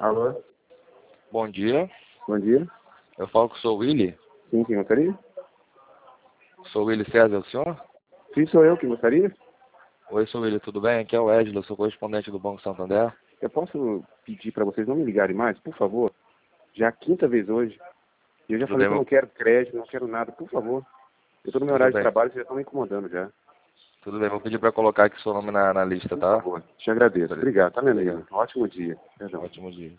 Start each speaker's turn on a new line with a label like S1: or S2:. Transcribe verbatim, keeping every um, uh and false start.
S1: Alô?
S2: Bom dia,
S1: Bom dia.
S2: eu falo com o senhor Willy.
S1: Sim, quem gostaria?
S2: Sou Willy César, é o senhor?
S1: Sim, sou eu, quem gostaria?
S2: Oi, senhor Willy, tudo bem? Aqui é o Edlo, sou correspondente do Banco Santander.
S1: Eu posso pedir para vocês não me ligarem mais, por favor? Já é a quinta vez hoje. E eu já
S2: Tudo
S1: falei
S2: bem,
S1: que eu não
S2: vou...
S1: quero crédito, não quero nada, por favor. Eu estou no meu
S2: Tudo
S1: horário de
S2: bem,
S1: trabalho, vocês já estão me incomodando já.
S2: tudo bem, vou pedir para colocar aqui seu nome na, na lista,
S1: Por
S2: tá?
S1: favor, te agradeço. Obrigado, tá, meu amigo?
S2: Obrigado,
S1: Ótimo dia. Perdão.
S2: ótimo dia.